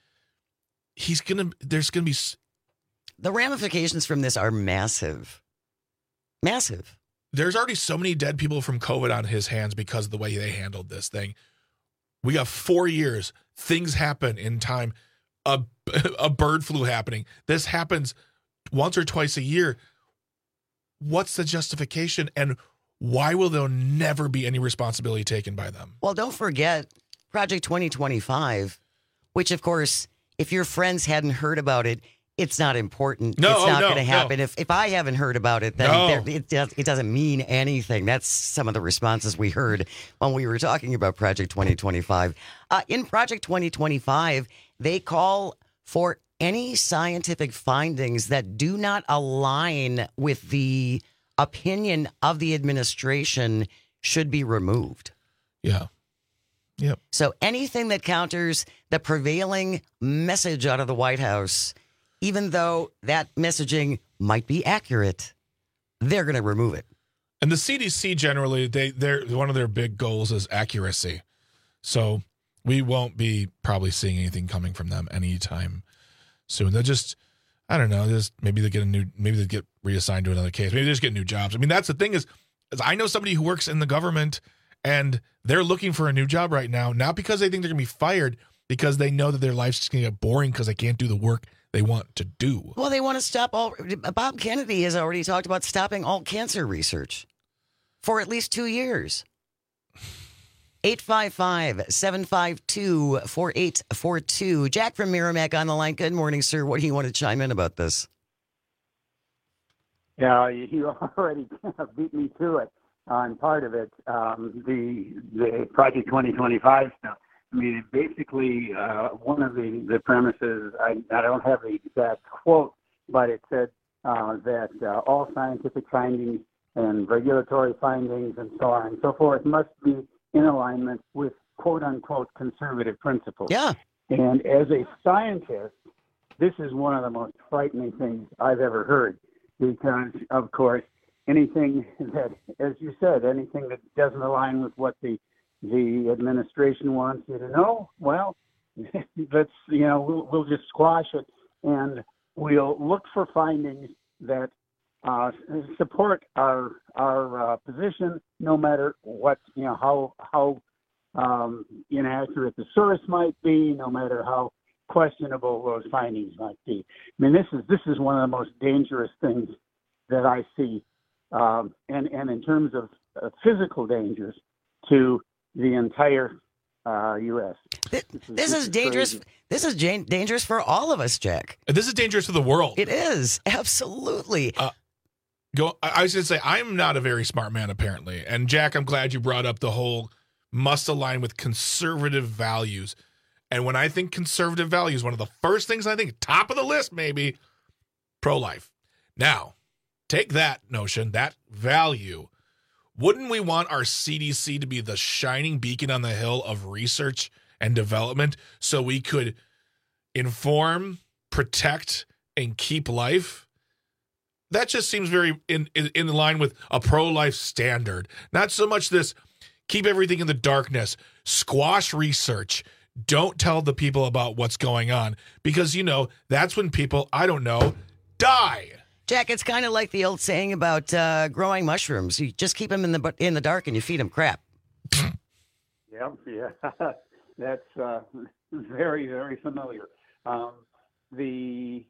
going to be... The ramifications from this are massive. Massive. There's already so many dead people from COVID on his hands because of the way they handled this thing. We got 4 years. Things happen in time. A bird flu happening. This happens once or twice a year. What's the justification, and why will there never be any responsibility taken by them? Well, don't forget Project 2025, which, of course, if your friends hadn't heard about it, it's not important. No, it's not no, going to happen. no. If I haven't heard about it, then it doesn't mean anything. That's some of the responses we heard when we were talking about Project 2025. In Project 2025, they call for any scientific findings that do not align with the opinion of the administration should be removed. Yeah. Yep. So anything that counters the prevailing message out of the White House, even though that messaging might be accurate, they're going to remove it. And the CDC generally, they're one of their big goals is accuracy. So we won't be probably seeing anything coming from them anytime soon. They'll just, I don't know, maybe they get reassigned to another case. Maybe they just get new jobs. I mean, that's the thing is I know somebody who works in the government and they're looking for a new job right now, not because they think they're going to be fired, because they know that their life's just going to get boring because they can't do the work they want to do. Well, they want to stop Bob Kennedy has already talked about stopping all cancer research for at least 2 years. 855-752-4842. Jack from Merrimack on the line. Good morning, sir. What do you want to chime in about this? Yeah, you already beat me to it on part of it. The Project 2025 stuff. I mean, basically, one of the premises, I don't have the exact quote, but it said that all scientific findings and regulatory findings and so on and so forth must be in alignment with quote-unquote conservative principles. Yeah. And as a scientist, this is one of the most frightening things I've ever heard because, of course, anything that, as you said, anything that doesn't align with what the administration wants you to know, well, we'll just squash it and we'll look for findings that support our position, no matter what, how inaccurate the source might be, no matter how questionable those findings might be. I mean, this is one of the most dangerous things that I see, and in terms of physical dangers to the entire U.S. This is dangerous. Crazy. This is dangerous for all of us, Jack. This is dangerous for the world. It is absolutely. I was going to say I'm not a very smart man, apparently. And Jack, I'm glad you brought up the whole must align with conservative values. And when I think conservative values, one of the first things I think, top of the list, maybe pro-life. Now, take that notion, that value. Wouldn't we want our CDC to be the shining beacon on the hill of research and development so we could inform, protect, and keep life? that just seems very in line with a pro-life standard. Not so much this keep everything in the darkness, squash research, don't tell the people about what's going on, because, that's when people, I don't know, die. Jack, it's kind of like the old saying about growing mushrooms. You just keep them in the dark and you feed them crap. Yeah, that's very, very familiar. There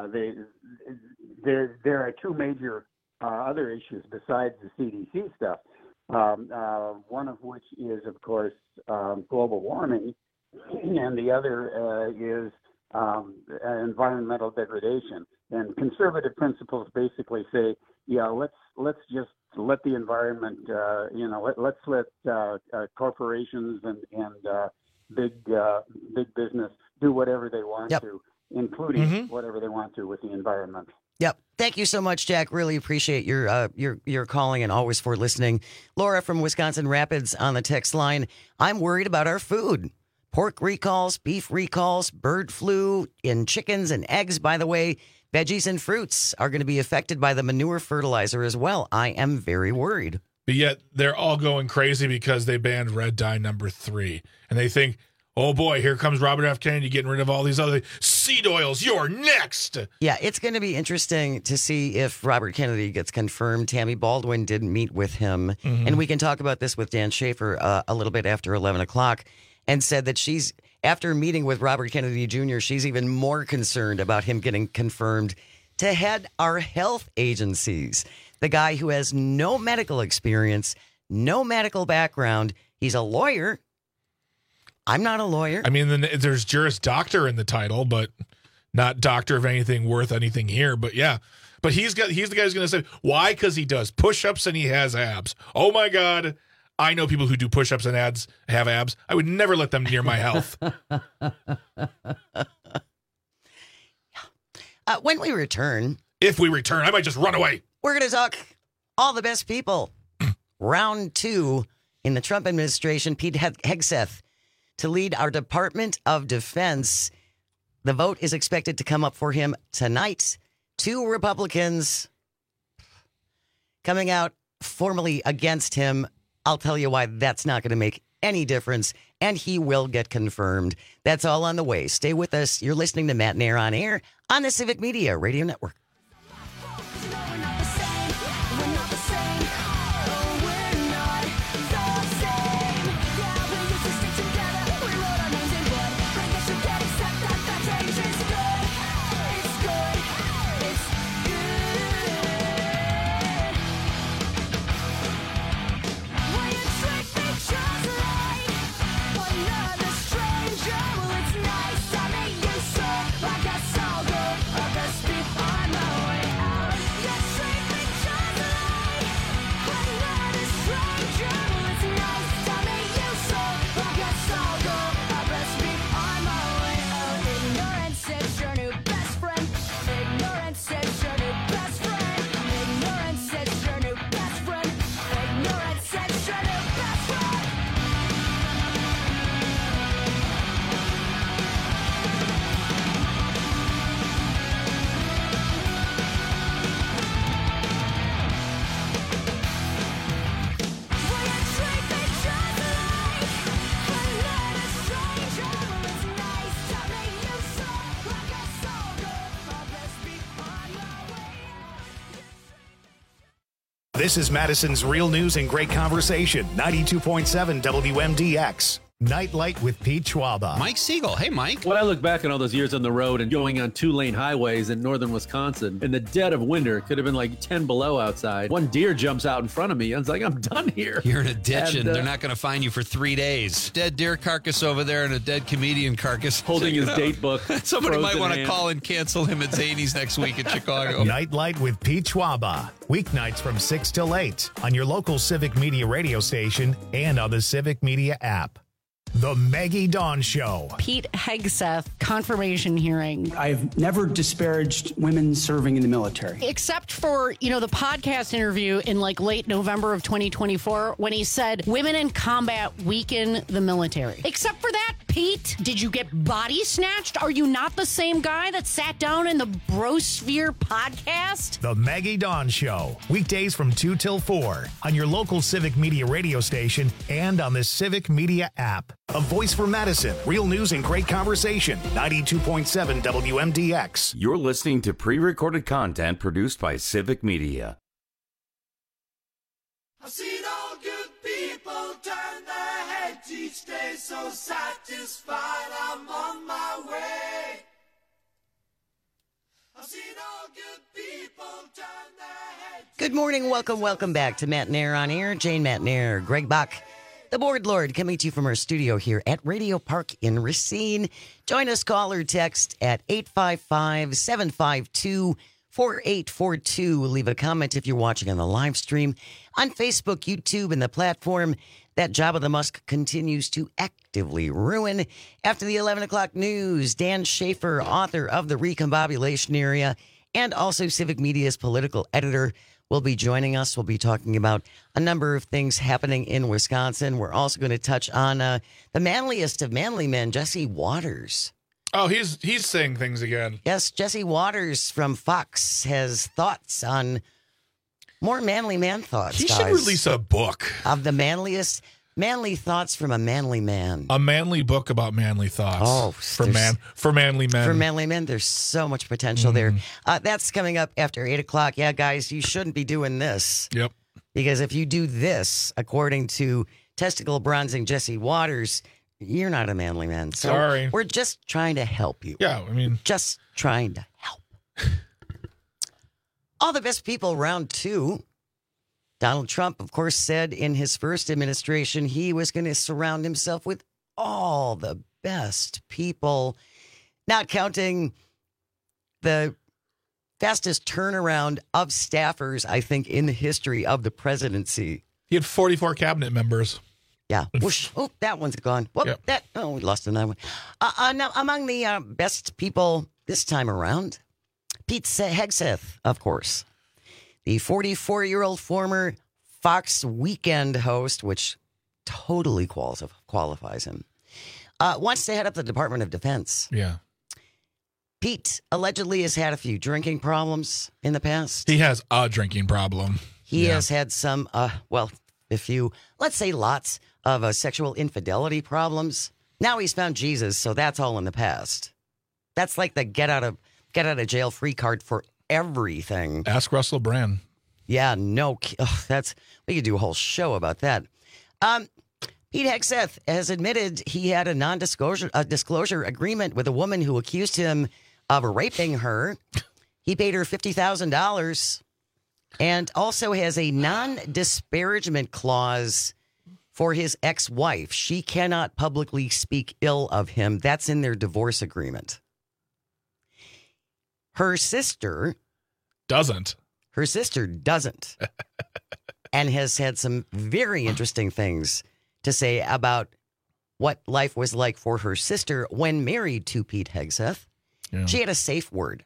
are two major other issues besides the CDC stuff. One of which is, of course, global warming, and the other is environmental degradation. And conservative principles basically say, let's just let the environment, let's let corporations and big business do whatever they want to, including whatever they want to with the environment. Yep. Thank you so much, Jack. Really appreciate your calling and always for listening. Laura from Wisconsin Rapids on the text line. I'm worried about our food. Pork recalls, beef recalls, bird flu in chickens and eggs. By the way, veggies and fruits are going to be affected by the manure fertilizer as well. I am very worried. But yet they're all going crazy because they banned red dye number 3. And they think, oh boy, here comes Robert F. Kennedy getting rid of all these other seed oils. You're next. Yeah, it's going to be interesting to see if Robert Kennedy gets confirmed. Tammy Baldwin did meet with him. And we can talk about this with Dan Schaefer a little bit after 11 o'clock, and said that she's, after meeting with Robert Kennedy Jr., she's even more concerned about him getting confirmed to head our health agencies. The guy who has no medical experience, no medical background. He's a lawyer. I'm not a lawyer. I mean, there's Juris Doctor in the title, but not doctor of anything worth anything here. But yeah, but he's the guy who's going to say, why? Because he does push-ups and he has abs. Oh my God. I know people who do push-ups and have abs. I would never let them near my health. When we return. If we return, I might just run away. We're going to talk all the best people. Round 2 in the Trump administration, Pete Hegseth to lead our Department of Defense. The vote is expected to come up for him tonight. 2 Republicans coming out formally against him. I'll tell you why that's not going to make any difference, and he will get confirmed. That's all on the way. Stay with us. You're listening to Matt Nair on Air on the Civic Media Radio Network. This is Madison's Real News and Great Conversation, 92.7 WMDX. Nightlight with Pete Schwaba. Mike Siegel. Hey, Mike. When I look back on all those years on the road and going on 2-lane highways in northern Wisconsin, in the dead of winter, it could have been like 10 below outside. One deer jumps out in front of me. I was like, I'm done here. You're in a ditch and they're not going to find you for 3 days. Dead deer carcass over there and a dead comedian carcass. Holding his date book. Somebody might want to call and cancel him at Zany's next week in Chicago. Nightlight with Pete Schwaba. Weeknights from 6 till 8 on your local Civic Media radio station and on the Civic Media app. The Maggie Dawn Show. Pete Hegseth confirmation hearing. I've never disparaged women serving in the military. Except for, the podcast interview in like late November of 2024 when he said women in combat weaken the military. Except for that, Pete, did you get body snatched? Are you not the same guy that sat down in the Brosphere podcast? The Maggie Dawn Show, weekdays from 2 till 4 on your local Civic Media radio station and on the Civic Media app. A voice for Madison, real news and great conversation. 92.7 WMDX. You're listening to pre-recorded content produced by Civic Media. I've seen all good people turn their heads each day, so satisfied I'm on my way. I've seen all good people turn their heads. Good morning, welcome back to Matt Nair on Air. Jane Matt Nair, Greg Bach, the Board Lord, coming to you from our studio here at Radio Park in Racine. Join us, call or text at 855-752-4842. Leave a comment if you're watching on the live stream on Facebook, YouTube, and the platform that Jabba the Musk continues to actively ruin. After the 11 o'clock news, Dan Schaefer, author of The Recombobulation Area and also Civic Media's political editor, will be joining us. We'll be talking about a number of things happening in Wisconsin. We're also going to touch on the manliest of manly men, Jesse Waters. Oh, he's saying things again. Yes, Jesse Waters from Fox has thoughts on more manly man thoughts. He should release a book of the manly thoughts from a manly man. A manly book about manly thoughts. Oh, for manly men. For manly men, there's so much potential there. That's coming up after 8 o'clock. Yeah, guys, you shouldn't be doing this. Yep. Because if you do this, according to testicle bronzing Jesse Waters, you're not a manly man. So sorry. We're just trying to help you. Yeah, I mean. Just trying to help. All the best people, round two. Donald Trump, of course, said in his first administration he was going to surround himself with all the best people, not counting the fastest turnaround of staffers, I think, in the history of the presidency. He had 44 cabinet members. Yeah. Whoosh. Oh, that one's gone. Whoop, yep. We lost another one. Now, among the best people this time around, Pete Hegseth, of course. The 44-year-old former Fox Weekend host, which totally qualifies him, wants to head up the Department of Defense. Yeah. Pete allegedly has had a few drinking problems in the past. He has a drinking problem. He has had some, let's say lots of sexual infidelity problems. Now he's found Jesus, so that's all in the past. That's like the get out of jail free card for everything. Ask Russell Brand. Yeah, we could do a whole show about that. Pete Hegseth has admitted he had a non-disclosure agreement with a woman who accused him of raping her. He paid her $50,000 and also has a non-disparagement clause for his ex-wife. She cannot publicly speak ill of him. That's in their divorce agreement. Her sister doesn't. And has had some very interesting things to say about what life was like for her sister when married to Pete Hegseth. Yeah. She had a safe word.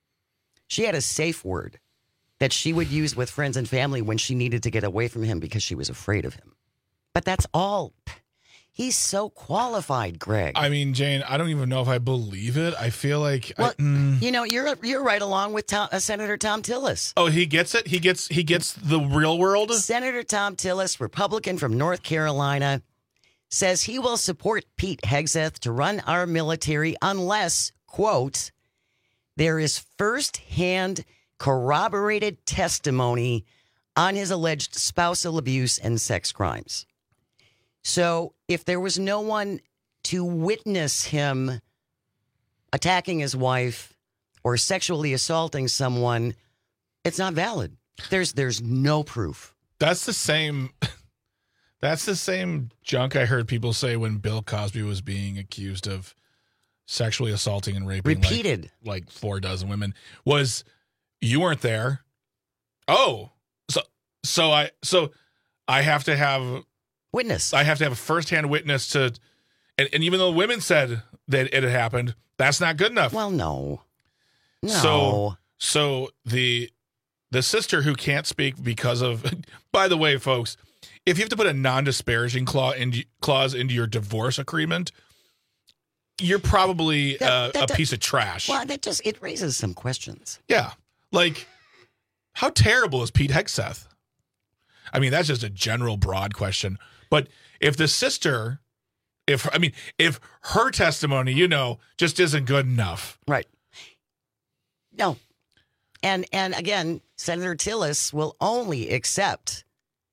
That she would use with friends and family when she needed to get away from him because she was afraid of him. But that's all. He's so qualified, Greg. I mean, Jane, I don't even know if I believe it. I feel like you're right along with Senator Tom Tillis. Oh, he gets it. He gets the real world. Senator Tom Tillis, Republican from North Carolina, says he will support Pete Hegseth to run our military unless, quote, there is firsthand corroborated testimony on his alleged spousal abuse and sex crimes. So if there was no one to witness him attacking his wife or sexually assaulting someone, it's not valid. There's no proof. That's the same junk I heard people say when Bill Cosby was being accused of sexually assaulting and raping repeated like 4 dozen women. Was you weren't there? Oh, so I have to have witness. I have to have a firsthand witness to, and even though women said that it had happened, that's not good enough. Well, no. So the sister who can't speak because of, by the way, folks, if you have to put a non-disparaging clause into your divorce agreement, you're probably a piece of trash. Well, it raises some questions. Yeah. Like, how terrible is Pete Hegseth? I mean, that's just a general broad question. But if the sister, if her testimony, just isn't good enough. Right. No. And again, Senator Tillis will only accept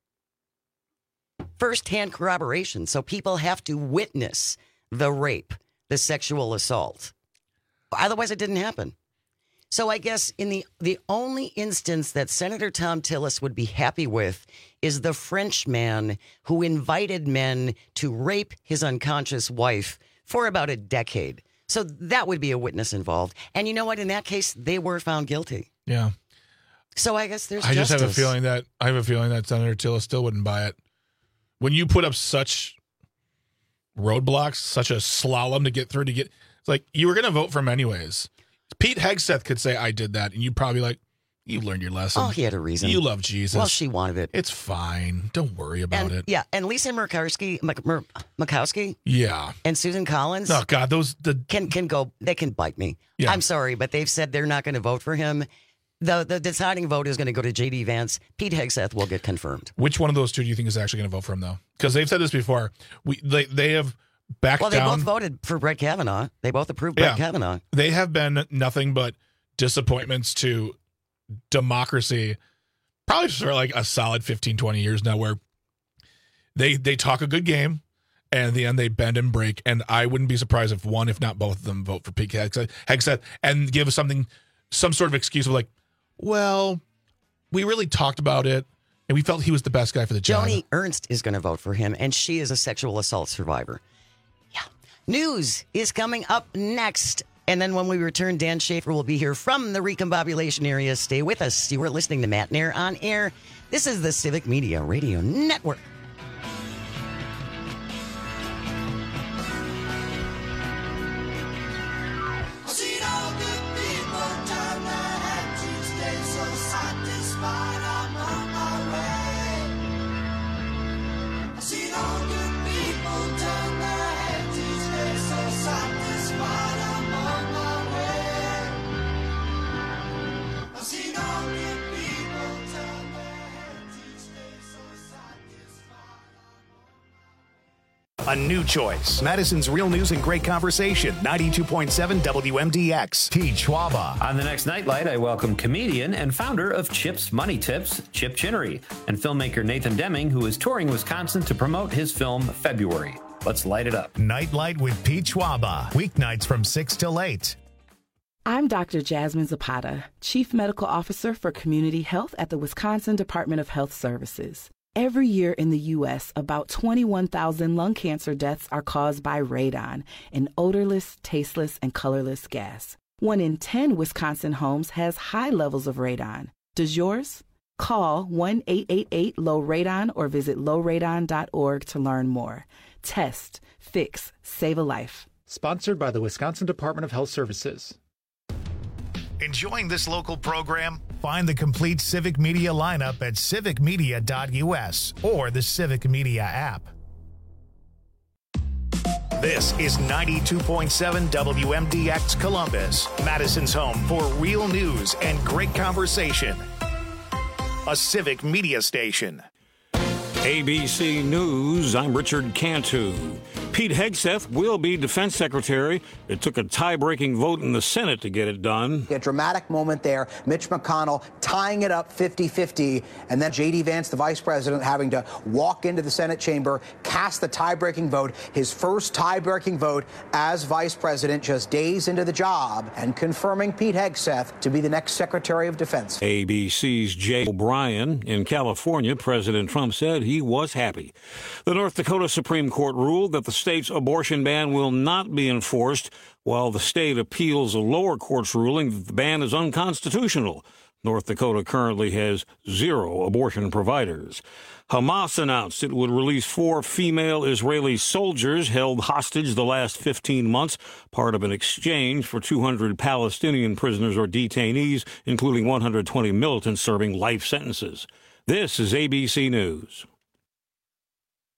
firsthand corroboration. So people have to witness the rape, the sexual assault. Otherwise, it didn't happen. So I guess in the only instance that Senator Thom Tillis would be happy with is the French man who invited men to rape his unconscious wife for about a decade. So that would be a witness involved. And you know what? In that case, they were found guilty. Yeah. So I guess there's I justice. just have a feeling that Senator Tillis still wouldn't buy it. When you put up such roadblocks, such a slalom to get through, it's like you were going to vote for him anyways. Pete Hegseth could say, I did that. And you'd probably like, you learned your lesson. Oh, he had a reason. You love Jesus. Well, she wanted it. It's fine. Don't worry about it. Yeah. And Lisa Murkowski. Yeah. And Susan Collins. Oh, God. Can go. They can bite me. Yeah. I'm sorry, but they've said they're not going to vote for him. The deciding vote is going to go to J.D. Vance. Pete Hegseth will get confirmed. Which one of those two do you think is actually going to vote for him, though? Because they've said this before. They have backed down. Well, they both voted for Brett Kavanaugh. They both approved Brett Kavanaugh. They have been nothing but disappointments to democracy, probably for like a solid 15, 20 years now, where they talk a good game, and in the end they bend and break. And I wouldn't be surprised if one, if not both of them, vote for Pete Hegseth and give us some sort of excuse of like, well, we really talked about it, and we felt he was the best guy for the job. Joni Ernst is going to vote for him, and she is a sexual assault survivor. Yeah. News is coming up next. And then when we return, Dan Schaefer will be here from the recombobulation area. Stay with us. You are listening to Matt Nair on Air. This is the Civic Media Radio Network. A new choice. Madison's Real News and Great Conversation. 92.7 WMDX. Pete Schwaba. On the next Nightlight, I welcome comedian and founder of Chip's Money Tips, Chip Chinnery, and filmmaker Nathan Deming, who is touring Wisconsin to promote his film February. Let's light it up. Nightlight with Pete Schwaba. Weeknights from 6 till 8. I'm Dr. Jasmine Zapata, Chief Medical Officer for Community Health at the Wisconsin Department of Health Services. Every year in the U.S., about 21,000 lung cancer deaths are caused by radon, an odorless, tasteless, and colorless gas. 1 in 10 Wisconsin homes has high levels of radon. Does yours? Call 1-888-LOW-RADON or visit lowradon.org to learn more. Test, fix, save a life. Sponsored by the Wisconsin Department of Health Services. Enjoying this local program? Find the complete Civic Media lineup at civicmedia.us or the Civic Media app. This is 92.7 WMDX Columbus, Madison's home for real news and great conversation. A Civic Media station. ABC News, I'm Richard Cantu. Pete Hegseth will be defense secretary. It took a tie-breaking vote in the Senate to get it done. A dramatic moment there. Mitch McConnell tying it up 50-50, and then J.D. Vance, the vice president, having to walk into the Senate chamber, cast the tie-breaking vote, his first tie-breaking vote as vice president just days into the job, and confirming Pete Hegseth to be the next Secretary of Defense. ABC's Jay O'Brien. In California, President Trump said he was happy. The North Dakota Supreme Court ruled that the state's abortion ban will not be enforced while the state appeals a lower court's ruling that the ban is unconstitutional. North Dakota currently has 0 abortion providers. Hamas announced it would release 4 female Israeli soldiers held hostage the last 15 months, part of an exchange for 200 Palestinian prisoners or detainees, including 120 militants serving life sentences. This is ABC News.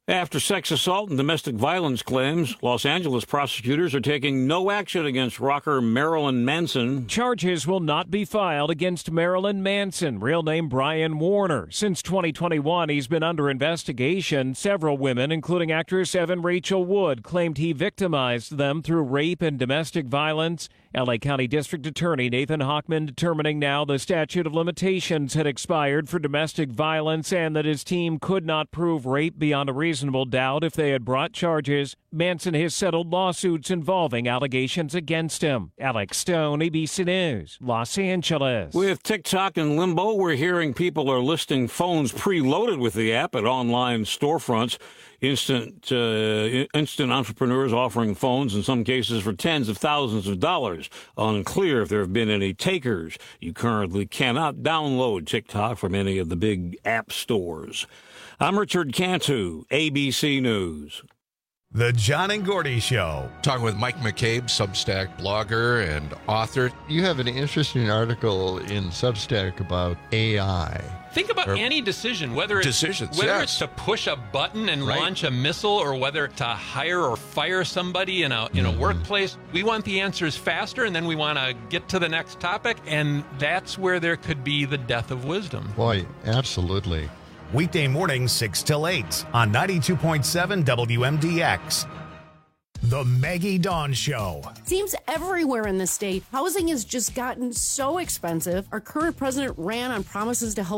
After sex assault and domestic violence claims, Los Angeles prosecutors are taking no action against rocker Marilyn Manson. Charges will not be filed against Marilyn Manson, real name Brian Warner. Since 2021, he's been under investigation. Several women, including actress Evan Rachel Wood, claimed he victimized them through rape and domestic violence. L.A. County District Attorney Nathan Hochman determining now the statute of limitations had expired for domestic violence and that his team could not prove rape beyond a reasonable doubt if they had brought charges. Manson has settled lawsuits involving allegations against him. Alex Stone, ABC News, Los Angeles. With TikTok in limbo, we're hearing people are listing phones preloaded with the app at online storefronts. Instant entrepreneurs offering phones, in some cases for tens of thousands of dollars. Unclear if there have been any takers. You currently cannot download TikTok from any of the big app stores. I'm Richard Cantu, ABC News. The John and Gordy Show. Talking with Mike McCabe, Substack blogger and author. You have an interesting article in Substack about AI. Think about any decision, whether it's to push a button and launch a missile, or whether to hire or fire somebody in a workplace. We want the answers faster, and then we want to get to the next topic, and that's where there could be the death of wisdom. Boy, absolutely. Weekday mornings 6 till 8 on 92.7 WMDX. The Maggie Dawn Show. Seems everywhere in the state, housing has just gotten so expensive. Our current president ran on promises to help